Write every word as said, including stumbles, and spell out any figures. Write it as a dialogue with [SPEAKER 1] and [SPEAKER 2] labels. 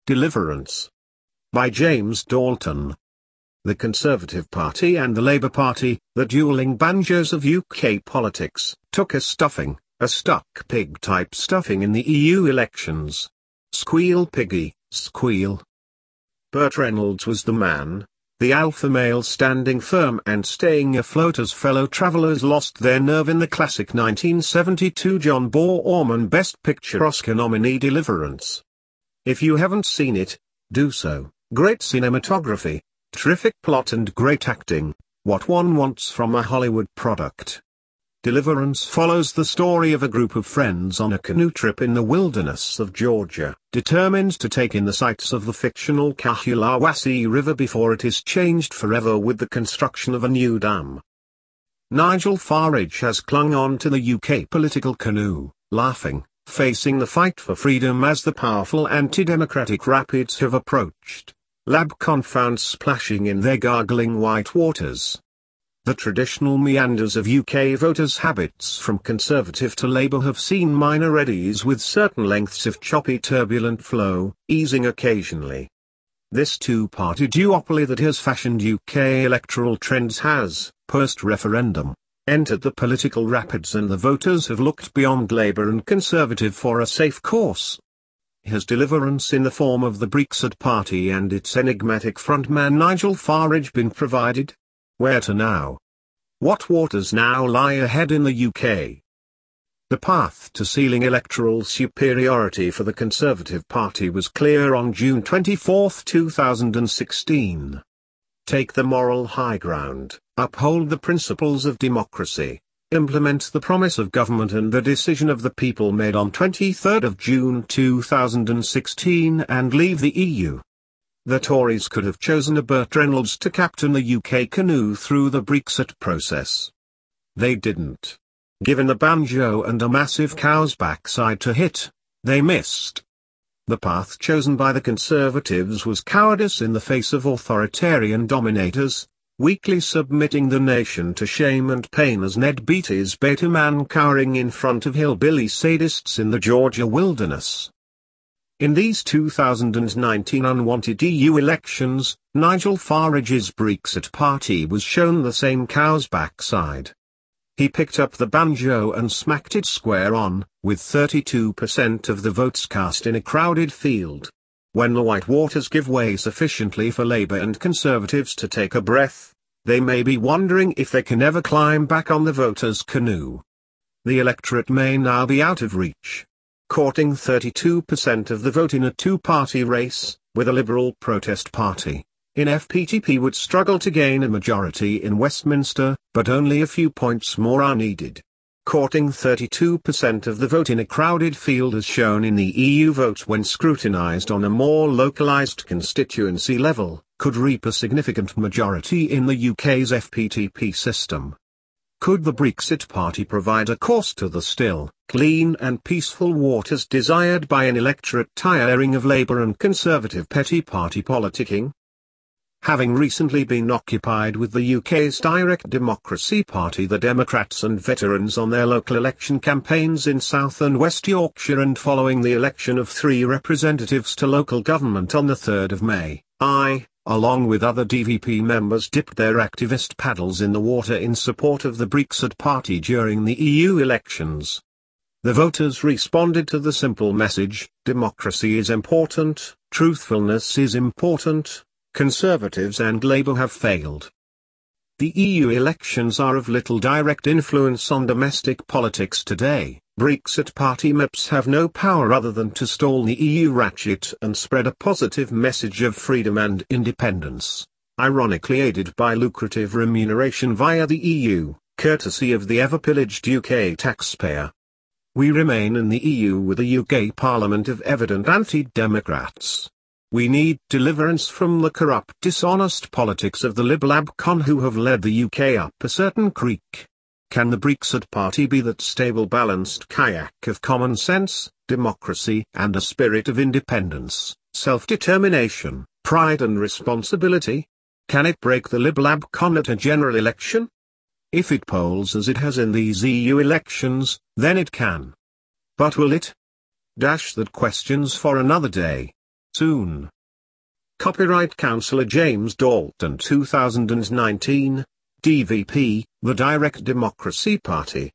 [SPEAKER 1] Deliverance. By James Dalton. The Conservative Party and the Labour Party, the dueling banjos of U K politics, took a stuffing, a stuck pig-type stuffing in the E U elections. Squeal piggy, squeal. Burt Reynolds was the man, the alpha male standing firm and staying afloat as fellow travellers lost their nerve in the classic nineteen seventy-two John Boorman Best Picture Oscar nominee Deliverance. If you haven't seen it, do so. Great cinematography, terrific plot and great acting, what one wants from a Hollywood product. Deliverance follows the story of a group of friends on a canoe trip in the wilderness of Georgia, determined to take in the sights of the fictional Kahalawasi River before it is changed forever with the construction of a new dam. Nigel Farage has clung on to the U K political canoe, laughing, facing the fight for freedom as the powerful anti-democratic rapids have approached, lab confounds splashing in their gargling white waters. The traditional meanders of U K voters' habits from Conservative to Labour have seen minor eddies with certain lengths of choppy turbulent flow, easing occasionally. This two-party duopoly that has fashioned U K electoral trends has, post-referendum, entered the political rapids, and the voters have looked beyond Labour and Conservative for a safe course. Has deliverance in the form of the Brexit Party and its enigmatic frontman Nigel Farage been provided? Where to now? What waters now lie ahead in the U K? The path to sealing electoral superiority for the Conservative Party was clear on June twenty-fourth two thousand sixteen. Take the moral high ground, uphold the principles of democracy, implement the promise of government and the decision of the people made on twenty-third of June two thousand sixteen, and leave the E U. The Tories could have chosen a Burt Reynolds to captain the U K canoe through the Brexit process. They didn't. Given the banjo and a massive cow's backside to hit, they missed. The path chosen by the Conservatives was cowardice in the face of authoritarian dominators, weakly submitting the nation to shame and pain as Ned Beatty's beta man cowering in front of hillbilly sadists in the Georgia wilderness. In these two thousand nineteen unwanted E U elections, Nigel Farage's Brexit Party was shown the same cow's backside. He picked up the banjo and smacked it square on, with thirty-two percent of the votes cast in a crowded field. When the white waters give way sufficiently for Labour and Conservatives to take a breath, they may be wondering if they can ever climb back on the voters' canoe. The electorate may now be out of reach, courting thirty-two percent of the vote in a two-party race, with a Liberal Protest Party in F P T P would struggle to gain a majority in Westminster, but only a few points more are needed. Courting thirty-two percent of the vote in a crowded field as shown in the E U vote when scrutinised on a more localised constituency level, could reap a significant majority in the U K's F P T P system. Could the Brexit Party provide a course to the still, clean and peaceful waters desired by an electorate tiring of Labour and Conservative petty party politicking? Having recently been occupied with the U K's Direct Democracy Party, the Democrats and veterans on their local election campaigns in South and West Yorkshire, and following the election of three representatives to local government on the third of May, I, along with other D V P members, dipped their activist paddles in the water in support of the Brexit Party during the E U elections. The voters responded to the simple message: democracy is important, truthfulness is important. Conservatives and Labour have failed. The E U elections are of little direct influence on domestic politics today. Brexit Party M Ps have no power other than to stall the E U ratchet and spread a positive message of freedom and independence, ironically aided by lucrative remuneration via the E U, courtesy of the ever-pillaged U K taxpayer. We remain in the E U with a U K Parliament of evident anti-democrats. We need deliverance from the corrupt, dishonest politics of the Lib Lab con who have led the U K up a certain creek. Can the Brexit Party be that stable, balanced kayak of common sense, democracy and a spirit of independence, self-determination, pride and responsibility? Can it break the Lib Lab con at a general election? If it polls as it has in these E U elections, then it can. But will it? Dash that question's for another day. soon. Copyright Councillor James Dalton two thousand nineteen, D V P, the Direct Democracy Party.